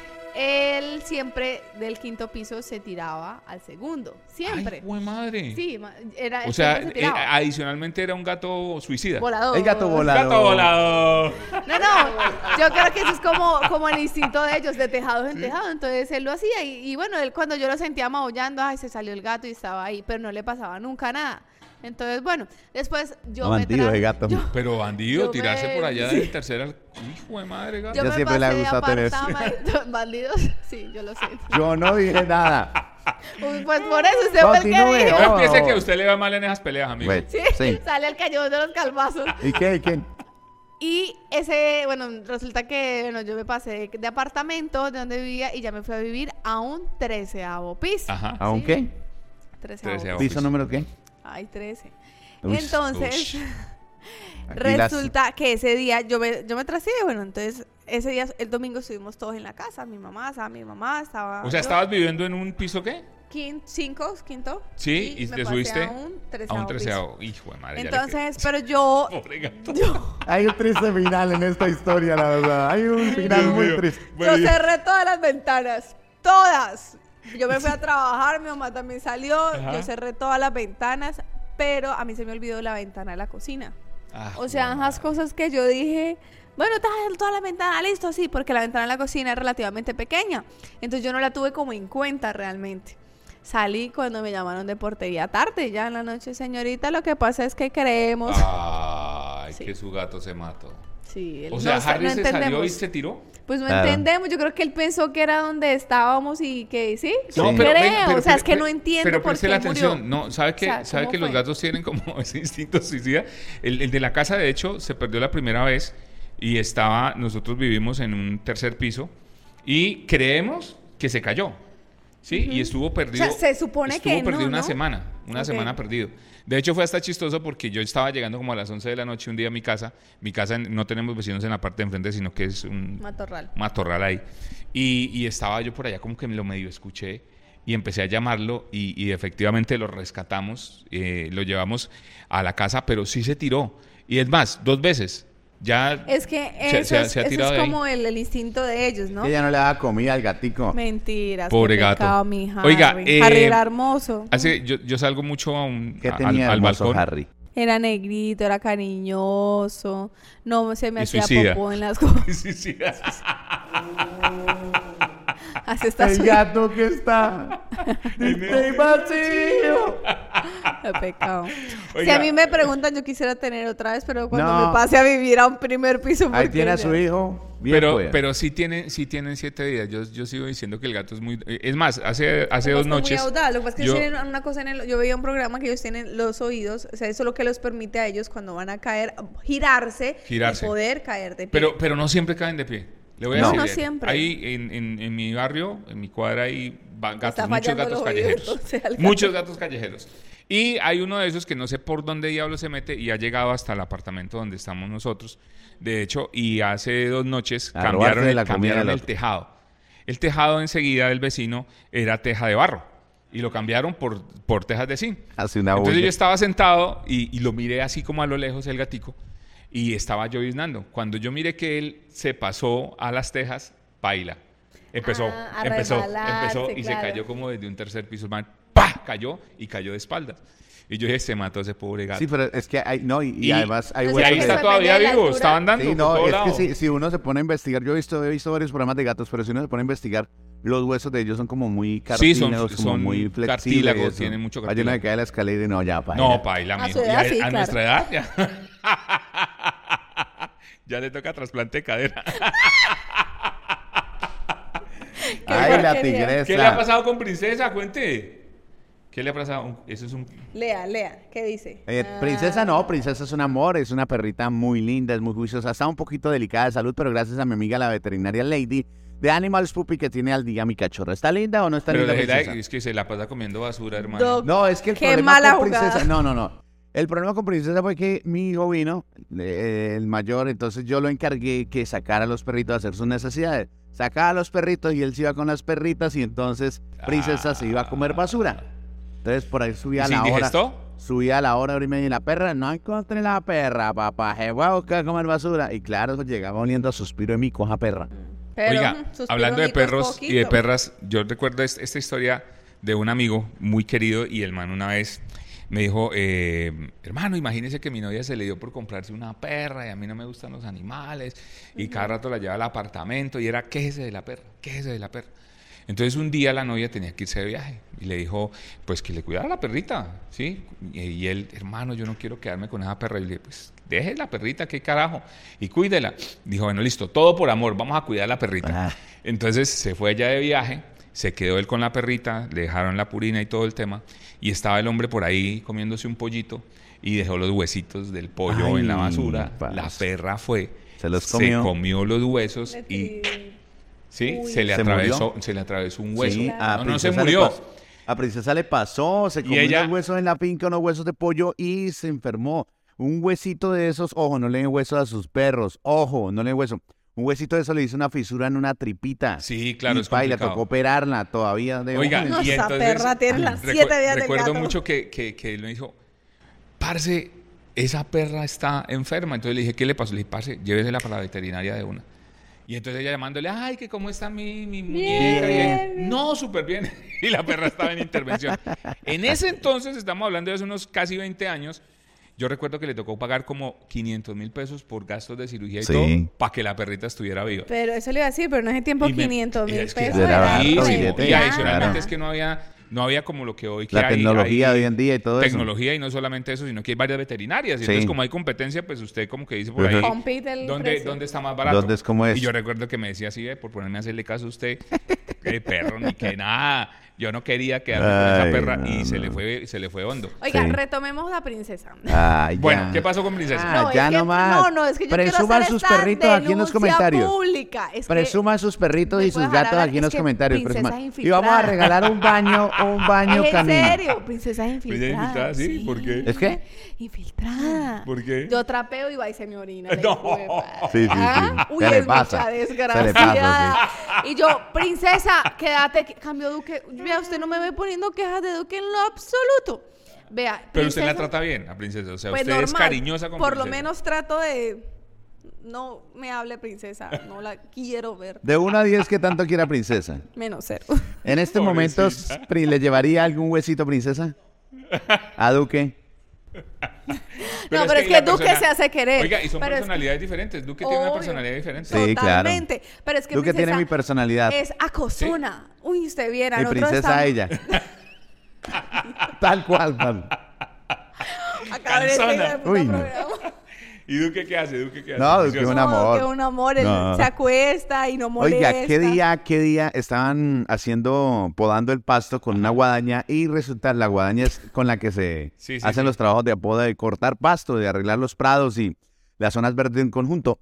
Speaker 3: Él siempre del quinto piso se tiraba al segundo, siempre.
Speaker 2: Ay, jue madre.
Speaker 3: Sí, ma- era,
Speaker 2: O sea,
Speaker 3: siempre se
Speaker 2: eh,
Speaker 3: tiraba.
Speaker 2: adicionalmente era un gato suicida.
Speaker 3: Volador.
Speaker 4: El gato volador.
Speaker 2: Gato volador.
Speaker 3: No, no, yo creo que eso es como, como el instinto de ellos, de tejados en tejado. Entonces él lo hacía y, y bueno, él cuando yo lo sentía maullando, ay, se salió el gato y estaba ahí, pero no le pasaba nunca nada. Entonces, bueno, después yo
Speaker 1: No,
Speaker 3: me
Speaker 1: bandido
Speaker 3: tra-
Speaker 1: de gato.
Speaker 3: yo-
Speaker 2: Pero bandido,
Speaker 3: Yo
Speaker 2: tirarse
Speaker 3: me-
Speaker 2: por allá
Speaker 3: sí.
Speaker 2: del tercer al... Hijo de madre, gato.
Speaker 3: yo
Speaker 4: Ya
Speaker 3: me
Speaker 4: siempre le ha
Speaker 3: pasé de
Speaker 4: gustado tener eso.
Speaker 3: apartamento- bandidos, sí, yo lo sé.
Speaker 4: Yo no dije nada.
Speaker 3: Pues pues por eso usted fue el que
Speaker 4: Continúe.
Speaker 3: dijo.
Speaker 2: No
Speaker 4: Oh.
Speaker 2: empiece que a usted le va mal en esas peleas, amigo.
Speaker 1: Güey,
Speaker 3: Sí,
Speaker 1: sí.
Speaker 3: sale el cañón de los calvazos.
Speaker 4: ¿Y qué? ¿Y qué?
Speaker 3: Y ese, bueno, resulta que bueno, yo me pasé de, de apartamento de donde vivía y ya me fui a vivir a un treceavo piso.
Speaker 2: Ajá.
Speaker 4: ¿Aún
Speaker 3: Sí.
Speaker 4: qué?
Speaker 3: Treceavo.
Speaker 2: Treceavo.
Speaker 4: ¿Piso número qué?
Speaker 3: Ay, trece.
Speaker 1: Uy,
Speaker 3: Entonces,
Speaker 2: uy.
Speaker 4: Aquí las-
Speaker 3: resulta que ese día yo me, yo me trasí, bueno, entonces ese día, el domingo estuvimos todos en la casa, mi mamá, estaba mi mamá, estaba
Speaker 2: O sea,
Speaker 3: yo.
Speaker 2: ¿estabas viviendo en un piso qué?
Speaker 3: Quin- cinco, quinto.
Speaker 2: Sí, y
Speaker 3: me
Speaker 2: te
Speaker 3: pasé
Speaker 2: subiste
Speaker 3: a un
Speaker 2: a
Speaker 3: treceavo
Speaker 2: un
Speaker 3: piso.
Speaker 2: treceavo. Hijo de madre. ya le
Speaker 3: Entonces, pero yo,
Speaker 2: quedé- Pobre gato.
Speaker 3: yo,
Speaker 4: Hay un triste final en esta historia, la verdad. Hay un final
Speaker 2: Dios
Speaker 4: muy
Speaker 2: mío.
Speaker 4: triste.
Speaker 2: Bueno,
Speaker 3: yo
Speaker 2: y-
Speaker 3: cerré todas las ventanas, todas. Yo me fui a trabajar, mi mamá también salió,
Speaker 2: Ajá.
Speaker 3: yo cerré todas las ventanas, pero a mí se me olvidó la ventana de la cocina.
Speaker 2: Ah,
Speaker 3: O sea,
Speaker 2: jue
Speaker 3: esas cosas que yo dije, bueno, está toda la ventana, listo, sí, porque la ventana de la cocina es relativamente pequeña. Entonces yo no la tuve como en cuenta realmente. Salí cuando me llamaron de portería tarde, ya en la noche, señorita, lo que pasa es que queremos...
Speaker 2: Ay,
Speaker 3: Sí.
Speaker 2: que su gato se mató.
Speaker 3: Sí, él-
Speaker 2: O sea,
Speaker 3: no sa-
Speaker 2: Harry
Speaker 3: no
Speaker 2: se salió y
Speaker 3: entendemos.
Speaker 2: se tiró.
Speaker 3: Pues no
Speaker 1: Claro.
Speaker 3: entendemos, yo creo que él pensó que era donde estábamos y que sí,
Speaker 1: Sí.
Speaker 3: no
Speaker 1: No,
Speaker 3: creo,
Speaker 2: ven, pero-
Speaker 3: o sea, es que
Speaker 2: pero-
Speaker 3: no entiendo
Speaker 2: Pero
Speaker 3: por
Speaker 2: preste
Speaker 3: qué
Speaker 2: la
Speaker 3: murió.
Speaker 2: atención. No, ¿sabe que,
Speaker 3: O sea,
Speaker 2: ¿sabe
Speaker 3: ¿cómo
Speaker 2: que los
Speaker 3: fue?
Speaker 2: gatos tienen como ese instinto suicida? El, el de la casa, de hecho, se perdió la primera vez y estaba, nosotros vivimos en un tercer piso y creemos que se cayó. ¿Sí? Y estuvo perdido.
Speaker 3: O sea, se supone
Speaker 2: estuvo
Speaker 3: que
Speaker 2: perdido
Speaker 3: no,
Speaker 2: una
Speaker 3: ¿no?
Speaker 2: semana. Una
Speaker 3: Ok.
Speaker 2: semana perdido. De hecho, fue hasta chistoso porque yo estaba llegando como a las once de la noche un día a mi casa. Mi casa, no tenemos vecinos en la parte de enfrente, sino que es un
Speaker 3: Matorral.
Speaker 2: matorral ahí. Y, y estaba yo por allá como que me lo medio escuché y empecé a llamarlo y, y efectivamente lo rescatamos, eh, lo llevamos a la casa, pero sí se tiró. Y es más, dos veces. Ya
Speaker 3: Es que
Speaker 2: se-
Speaker 3: eso,
Speaker 2: se ha-
Speaker 3: es,
Speaker 2: se ha
Speaker 3: eso
Speaker 2: tirado
Speaker 3: es
Speaker 2: de ahí.
Speaker 3: como el, el instinto de ellos, ¿no?
Speaker 4: Ella no le daba comida al gatico.
Speaker 3: Mentiras.
Speaker 2: Pobre
Speaker 3: qué
Speaker 2: gato.
Speaker 3: pecado, mi Harry.
Speaker 2: Oiga, eh,
Speaker 3: Harry era hermoso.
Speaker 2: Hace, yo, yo salgo mucho a un,
Speaker 4: ¿Qué
Speaker 2: a-
Speaker 4: tenía
Speaker 2: al, al
Speaker 4: hermoso
Speaker 2: balcón.
Speaker 4: Harry?
Speaker 3: Era negrito, era cariñoso. No se me
Speaker 2: Y
Speaker 3: hacía
Speaker 2: suicida.
Speaker 3: popó en las cosas.
Speaker 2: Sí, sí.
Speaker 3: Así está
Speaker 4: El
Speaker 3: su
Speaker 4: gato que está triste y vacío.
Speaker 3: Qué pecado. Si
Speaker 2: Oiga.
Speaker 3: a mí me preguntan, yo quisiera tener otra vez, pero cuando
Speaker 4: No.
Speaker 3: me pase a vivir a un primer piso.
Speaker 4: Ahí
Speaker 3: porque
Speaker 4: tiene a
Speaker 3: ya-
Speaker 4: su hijo. Bien
Speaker 2: Pero,
Speaker 4: pues.
Speaker 2: pero sí tienen, sí tienen siete días. Yo, yo sigo diciendo que el gato es muy... Es más, hace, hace
Speaker 3: Lo
Speaker 2: dos
Speaker 3: que pasa es que
Speaker 2: noches...
Speaker 3: Muy audaz. Lo que pasa es que
Speaker 2: yo-
Speaker 3: ellos tienen una cosa en el... Yo veía un programa que ellos tienen los oídos, o sea, eso es lo que les permite a ellos cuando van a caer, girarse,
Speaker 2: Girarse.
Speaker 3: y poder caer de pie.
Speaker 2: Pero, pero no siempre caen de pie. Le voy a
Speaker 4: No.
Speaker 2: decir.
Speaker 3: No
Speaker 2: eh,
Speaker 3: siempre.
Speaker 2: Ahí en, en, en mi barrio, en mi cuadra, hay va- gatos,
Speaker 3: Está
Speaker 2: muchos
Speaker 3: fallando
Speaker 2: gatos
Speaker 3: los oídos,
Speaker 2: callejeros.
Speaker 3: entonces, al gato.
Speaker 2: Muchos gatos callejeros. Y hay uno de esos que no sé por dónde diablo se mete y ha llegado hasta el apartamento donde estamos nosotros. De hecho, y hace dos noches
Speaker 4: A robarse
Speaker 2: cambiaron,
Speaker 4: de
Speaker 2: el,
Speaker 4: la comida
Speaker 2: cambiaron
Speaker 4: del
Speaker 2: el
Speaker 4: otro.
Speaker 2: tejado. El tejado enseguida del vecino era teja de barro. Y lo cambiaron por, por tejas de zinc.
Speaker 4: Hace una
Speaker 2: Entonces
Speaker 4: bulla.
Speaker 2: yo estaba sentado y, y lo miré así como a lo lejos el gatico y estaba lloviznando. Cuando yo miré que él se pasó a las tejas, baila. Empezó,
Speaker 3: Ah, a
Speaker 2: empezó,
Speaker 3: resbalarse,
Speaker 2: empezó y
Speaker 3: claro.
Speaker 2: se cayó como desde un tercer piso. El man, ¡pah! Cayó y cayó de espaldas. Y yo dije, se mató ese pobre gato.
Speaker 4: Sí, pero es que hay, no, y, y
Speaker 2: Y-
Speaker 4: además hay
Speaker 3: No
Speaker 2: y
Speaker 3: sé
Speaker 4: huesos
Speaker 2: ahí
Speaker 3: si
Speaker 4: de-
Speaker 2: está
Speaker 3: Depende
Speaker 2: todavía
Speaker 3: de la
Speaker 2: vivo,
Speaker 3: altura.
Speaker 2: está andando
Speaker 4: Sí,
Speaker 2: por
Speaker 4: no,
Speaker 2: todo
Speaker 4: es
Speaker 2: lado.
Speaker 4: que si, si uno se pone a investigar, yo he visto, he visto varios programas de gatos, pero si uno se pone a investigar, los huesos de ellos son como muy
Speaker 2: Sí, son-
Speaker 4: cartílagos, como
Speaker 2: son
Speaker 4: muy flexibles.
Speaker 2: cartílagos,
Speaker 4: eso.
Speaker 2: tienen mucho
Speaker 4: Hay uno que
Speaker 2: cartílago.
Speaker 4: cae de la escalera y no, ya, pa.
Speaker 2: No, paila,
Speaker 3: A
Speaker 2: mijo.
Speaker 3: su
Speaker 2: Y
Speaker 3: edad,
Speaker 2: a,
Speaker 3: sí,
Speaker 2: a
Speaker 3: claro.
Speaker 2: nuestra edad ya. Ya le toca trasplante de cadera.
Speaker 4: Ay, la
Speaker 3: porquería.
Speaker 4: tigresa.
Speaker 2: ¿Qué le ha pasado con Princesa? Cuente. ¿Qué le ha pasado? Eso es un...
Speaker 3: Lea, lea, ¿qué dice?
Speaker 4: Eh,
Speaker 3: Ah.
Speaker 4: princesa no, princesa es un amor, es una perrita muy linda, es muy juiciosa, está un poquito delicada de salud, pero gracias a mi amiga la veterinaria Lady de Animals Puppy que tiene al día mi cachorra. ¿Está linda o no está
Speaker 2: Pero
Speaker 4: linda
Speaker 2: déjela,
Speaker 4: princesa?
Speaker 2: es que se la pasa comiendo basura, hermano.
Speaker 3: Doc-
Speaker 4: No, es que el
Speaker 3: Qué
Speaker 4: problema
Speaker 3: mala
Speaker 4: con
Speaker 3: jugada.
Speaker 4: princesa, no, no, no. El problema con princesa fue que mi hijo vino, eh, el mayor, entonces yo lo encargué que sacara a los perritos a hacer sus necesidades. Sacaba a los perritos y él se iba con las perritas y entonces princesa se iba a comer basura. Entonces por ahí subía a
Speaker 2: ¿Sin
Speaker 4: la hora.
Speaker 2: digestó?
Speaker 4: Subía a la hora, hora y media y la perra, no encontré la perra, papá, se fue a buscar a comer basura. Y claro, llegaba oliendo a suspiro de mi coja perra.
Speaker 3: Pero,
Speaker 2: Oiga,
Speaker 3: mm, sus
Speaker 2: hablando de
Speaker 3: pironitos
Speaker 2: perros y de
Speaker 3: poquito.
Speaker 2: perras, yo recuerdo es- esta historia de un amigo muy querido y el man una vez me dijo, eh, hermano, imagínese que mi novia se le dio por comprarse una perra y a mí no me gustan los animales y cada rato la lleva al apartamento y era, quéjese de la perra, quéjese de la perra. Entonces un día la novia tenía que irse de viaje y le dijo, pues que le cuidara a la perrita, ¿sí? Y, y él, hermano, yo no quiero quedarme con esa perra. Y le dije, pues deje la perrita, qué carajo, y cuídela. Dijo, bueno, listo, todo por amor, vamos a cuidar a la perrita.
Speaker 4: Ah.
Speaker 2: Entonces se fue ella de viaje, se quedó él con la perrita, le dejaron la purina y todo el tema, y estaba el hombre por ahí comiéndose un pollito y dejó los huesitos del pollo
Speaker 4: Ay,
Speaker 2: en la basura.
Speaker 4: parce.
Speaker 2: La perra fue,
Speaker 4: Se los comió.
Speaker 2: comió los huesos
Speaker 3: Le
Speaker 2: y...
Speaker 3: tiré.
Speaker 2: Sí,
Speaker 3: Uy.
Speaker 2: se le
Speaker 4: ¿Se
Speaker 2: atravesó,
Speaker 4: murió?
Speaker 2: se le atravesó un hueso.
Speaker 4: Sí, a
Speaker 2: no, no se
Speaker 4: Princesa le
Speaker 2: murió.
Speaker 4: pasó- a Princesa le pasó, se comió
Speaker 2: ella-
Speaker 4: unos huesos en la finca, unos huesos de pollo y se enfermó. Un huesito de esos, ojo, no le den hueso a sus perros, ojo, no le den hueso. Un huesito de eso le hizo una fisura en una tripita.
Speaker 2: Sí, claro,
Speaker 4: y
Speaker 2: es
Speaker 4: pa, y le
Speaker 2: complicado.
Speaker 4: tocó operarla todavía. De
Speaker 2: Oiga,
Speaker 3: No,
Speaker 2: y
Speaker 3: esa
Speaker 2: entonces...
Speaker 3: perra tiene las
Speaker 2: recu-
Speaker 3: siete días del
Speaker 2: Recuerdo
Speaker 3: gato.
Speaker 2: mucho que, que, que él me dijo, parce, esa perra está enferma. Entonces le dije, ¿qué le pasó? Le dije, parce, llévesela para la veterinaria de una. Y entonces ella llamándole, ay, que cómo está mi, mi muñeca. Y ella,
Speaker 3: Bien.
Speaker 2: no, súper bien. Y la perra estaba en intervención. En ese entonces, estamos hablando de hace unos casi veinte años, yo recuerdo que le tocó pagar como quinientos mil pesos por gastos de cirugía y
Speaker 4: Sí.
Speaker 2: todo para que la perrita estuviera viva.
Speaker 3: Pero eso le iba a decir, pero en ese tiempo
Speaker 2: Y me-
Speaker 3: quinientos
Speaker 2: y
Speaker 3: mil
Speaker 2: es que
Speaker 3: pesos.
Speaker 4: era
Speaker 3: era
Speaker 4: barato,
Speaker 3: buena.
Speaker 4: billete.
Speaker 2: Y adicionalmente
Speaker 4: Claro.
Speaker 2: es que no había, no había como lo que hoy que
Speaker 4: La
Speaker 2: hay-
Speaker 4: tecnología
Speaker 2: hay
Speaker 4: de hoy en día y todo eso.
Speaker 2: tecnología y no solamente eso, sino que hay varias veterinarias. Y
Speaker 4: Sí.
Speaker 2: entonces como hay competencia, pues usted como que dice por
Speaker 4: Ujú.
Speaker 2: ahí,
Speaker 3: Compite el
Speaker 2: ¿dónde,
Speaker 3: precio.
Speaker 2: ¿dónde está más barato?
Speaker 4: ¿Dónde es como es?
Speaker 2: Y yo recuerdo que me decía así, eh, por ponerme a hacerle caso a usted, que perro ni que nada. Yo no quería quedarme con esa
Speaker 4: Ay,
Speaker 2: perra
Speaker 4: no,
Speaker 2: y se
Speaker 4: no.
Speaker 2: le fue se le fue hondo.
Speaker 3: Oiga,
Speaker 4: Sí.
Speaker 3: retomemos la princesa.
Speaker 4: Ay,
Speaker 2: Bueno,
Speaker 4: ya.
Speaker 2: ¿qué pasó con Princesa?
Speaker 4: Ah,
Speaker 3: es
Speaker 4: ya
Speaker 3: que-
Speaker 4: nomás.
Speaker 3: No, no, es que yo quiero
Speaker 4: Presuman
Speaker 3: hacer
Speaker 4: sus
Speaker 3: esta
Speaker 4: perritos aquí en los
Speaker 3: denuncia
Speaker 4: comentarios.
Speaker 3: pública. Es que-
Speaker 4: Presuman sus perritos
Speaker 3: ¿Me
Speaker 4: y sus
Speaker 3: puedes dejar
Speaker 4: gatos
Speaker 3: hablar?
Speaker 4: aquí en
Speaker 3: Es
Speaker 4: los
Speaker 3: que
Speaker 4: comentarios.
Speaker 3: princesas
Speaker 4: presuman. Y vamos a
Speaker 3: infiltradas.
Speaker 4: regalar un baño, un baño
Speaker 3: ¿En
Speaker 4: canino.
Speaker 3: serio? Princesas infiltradas.
Speaker 2: infiltrada, sí, ¿por qué?
Speaker 4: ¿Es qué?
Speaker 3: Infiltrada.
Speaker 2: ¿Por qué?
Speaker 3: Yo trapeo y va y se me orina.
Speaker 2: No.
Speaker 4: Sí, sí, sí.
Speaker 3: ¿Ah? Uy,
Speaker 4: Se le
Speaker 3: es
Speaker 4: pasa.
Speaker 3: mucha
Speaker 4: Se le
Speaker 3: desgraciada.
Speaker 4: pasa,
Speaker 3: Y yo, princesa, quédate. aquí. Cambio Duque. Vea vea, usted no me ve poniendo quejas de Duque en lo absoluto. Vea,
Speaker 2: Pero usted la
Speaker 3: princesa,
Speaker 2: trata bien, la princesa. O sea,
Speaker 3: pues
Speaker 2: usted es
Speaker 3: normal,
Speaker 2: cariñosa con
Speaker 3: por lo
Speaker 2: princesa.
Speaker 3: menos trato de... No me hable princesa, no la quiero ver.
Speaker 4: De uno a diez, ¿qué tanto quiere a princesa?
Speaker 3: Menos cero.
Speaker 4: En este momento,
Speaker 2: Pobrecita.
Speaker 4: Pri, ¿le llevaría algún huesito, princesa? ¿A Duque?
Speaker 3: No, pero es
Speaker 2: y
Speaker 3: que
Speaker 2: la
Speaker 3: Duque
Speaker 2: persona-
Speaker 3: se hace querer.
Speaker 2: Oiga, y son
Speaker 3: Pero es que-
Speaker 2: personalidades diferentes. Duque tiene una
Speaker 3: Obvio.
Speaker 2: personalidad diferente.
Speaker 4: Sí, claro.
Speaker 3: Totalmente. Pero es que
Speaker 4: Duque tiene
Speaker 3: princesa
Speaker 4: mi personalidad.
Speaker 3: es acosona. Uy, usted viera.
Speaker 4: Mi
Speaker 3: nosotros
Speaker 4: princesa
Speaker 3: estamos-
Speaker 4: ella. Tal cual, man.
Speaker 3: Acá de
Speaker 2: Cansona.
Speaker 3: decir el puto
Speaker 4: Uy, no.
Speaker 3: programa.
Speaker 2: ¿Y Duque qué hace? ¿Duque qué hace?
Speaker 4: No, Duque
Speaker 2: Juicioso.
Speaker 4: un
Speaker 3: No,
Speaker 4: amor.
Speaker 3: que un amor. Él
Speaker 4: No.
Speaker 3: se acuesta y no molesta.
Speaker 4: Oiga, ¿qué día, qué día estaban haciendo, podando el pasto con una guadaña? Y resulta, la guadaña es con la que se
Speaker 2: Sí, sí,
Speaker 4: hacen
Speaker 2: sí.
Speaker 4: los trabajos de apoda, de cortar pasto, de arreglar los prados y las zonas verdes en conjunto.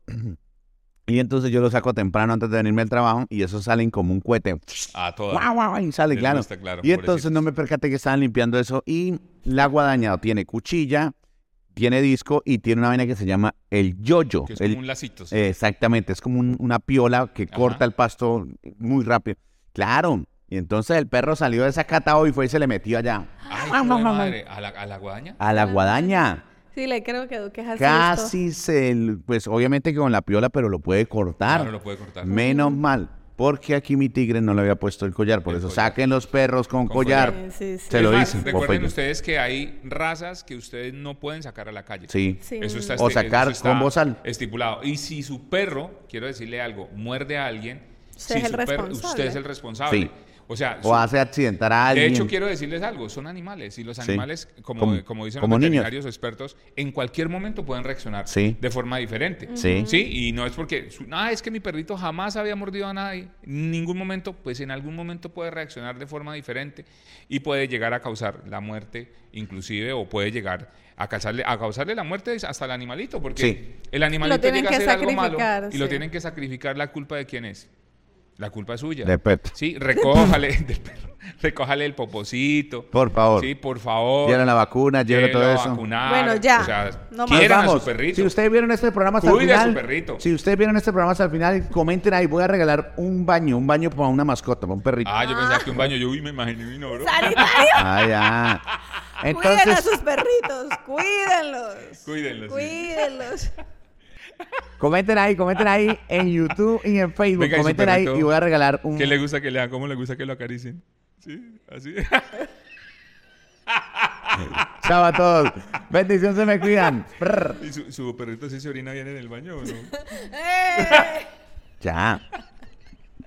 Speaker 4: Y entonces yo lo saco temprano antes de venirme al trabajo y eso salen como un cohete.
Speaker 2: A todas.
Speaker 4: Guau, guau, guau, y sale,
Speaker 2: Les
Speaker 4: claro.
Speaker 2: gusta, claro,
Speaker 4: Y entonces
Speaker 2: pobrecitos.
Speaker 4: no me percaté que estaban limpiando eso y la guadaña tiene cuchilla, tiene disco y tiene una vaina que se llama el yoyo.
Speaker 2: Que es
Speaker 4: El-
Speaker 2: como un lacito. sí.
Speaker 4: Exactamente, es como un- una piola que
Speaker 2: Ajá.
Speaker 4: corta el pasto muy rápido. Claro, y entonces el perro salió desacatado y fue y se le metió allá
Speaker 2: Ay, hijo de madre. ¿A la, a la guadaña?
Speaker 4: a la guadaña.
Speaker 3: Sí, le creo que Duque es así.
Speaker 4: Casi se, pues obviamente que con la piola, pero lo puede cortar.
Speaker 2: Claro, lo puede cortar.
Speaker 4: Menos mal, porque aquí mi tigre no le había puesto el collar, por
Speaker 2: El
Speaker 4: eso
Speaker 2: collar.
Speaker 4: saquen los perros con,
Speaker 2: Con
Speaker 4: collar.
Speaker 2: collar.
Speaker 3: Sí, sí, sí.
Speaker 4: Se lo
Speaker 2: Es más,
Speaker 4: dicen,
Speaker 2: recuerden
Speaker 4: Popeye.
Speaker 2: ustedes que hay razas que ustedes no pueden sacar a la calle.
Speaker 4: Sí.
Speaker 3: Sí.
Speaker 2: Eso está,
Speaker 4: O
Speaker 2: este-
Speaker 4: sacar
Speaker 2: eso está
Speaker 4: con bozal.
Speaker 2: estipulado. Y si su perro, quiero decirle algo, muerde a alguien,
Speaker 3: Usted
Speaker 2: si
Speaker 3: es el
Speaker 2: su perro-
Speaker 3: responsable.
Speaker 2: usted es el responsable.
Speaker 4: Sí.
Speaker 2: O sea,
Speaker 4: O
Speaker 2: su-
Speaker 4: hace accidentar a
Speaker 2: de
Speaker 4: alguien.
Speaker 2: hecho, quiero decirles algo, son animales y los
Speaker 4: Sí.
Speaker 2: animales, como,
Speaker 4: Como-
Speaker 2: como dicen
Speaker 4: como
Speaker 2: los
Speaker 4: niños.
Speaker 2: veterinarios expertos, en cualquier momento pueden reaccionar
Speaker 4: Sí.
Speaker 2: de forma diferente.
Speaker 4: Sí.
Speaker 2: Sí, y no es porque, su- ah, es que mi perrito jamás había mordido a nadie, en ningún momento, pues en algún momento puede reaccionar de forma diferente y puede llegar a causar la muerte inclusive o puede llegar a causarle, a causarle la muerte hasta al animalito, porque
Speaker 4: Sí.
Speaker 2: el animalito
Speaker 3: tienen
Speaker 2: llega a
Speaker 3: que
Speaker 2: hacer algo malo
Speaker 3: sacrificar,
Speaker 2: y lo
Speaker 3: sí.
Speaker 2: tienen que sacrificar. ¿La culpa de quién es? La culpa es suya.
Speaker 4: De Pep.
Speaker 2: Sí, recójale, del perro, recójale el popocito.
Speaker 4: Por favor.
Speaker 2: Sí, por favor.
Speaker 4: Llévenle la vacuna, llévenle todo
Speaker 2: Llévenlo a
Speaker 4: eso.
Speaker 2: vacunar.
Speaker 3: Bueno, ya.
Speaker 2: O sea,
Speaker 3: No más.
Speaker 2: quieran a
Speaker 4: Vamos,
Speaker 2: su perrito.
Speaker 4: si ustedes vieron este programa hasta el
Speaker 2: Cuide a su
Speaker 4: final,
Speaker 2: perrito.
Speaker 4: si ustedes vieron este programa hasta el final, comenten ahí, voy a regalar un baño, un baño para una mascota, para un perrito.
Speaker 2: Ah, yo pensaba que un baño. Yo uy, me imaginé un inodoro.
Speaker 3: ¡Sanitario!
Speaker 4: Ah, ya.
Speaker 3: Cuiden a
Speaker 4: Entonces,
Speaker 3: sus perritos. Cuídenlos.
Speaker 2: Cuídenlos. sí.
Speaker 3: Cuídenlos.
Speaker 4: comenten ahí, comenten ahí en YouTube y en Facebook,
Speaker 2: Venga, ¿y su
Speaker 4: comenten ahí
Speaker 2: perrito?
Speaker 4: y voy a regalar un...
Speaker 2: ¿Qué le gusta que le hagan? ¿Cómo le gusta que lo acaricien? Sí, así.
Speaker 4: Chao a todos. Bendición, se me cuidan. Brr.
Speaker 2: ¿Y su, su perrito sí se orina bien en el baño o no?
Speaker 3: ¡Eh!
Speaker 4: Ya.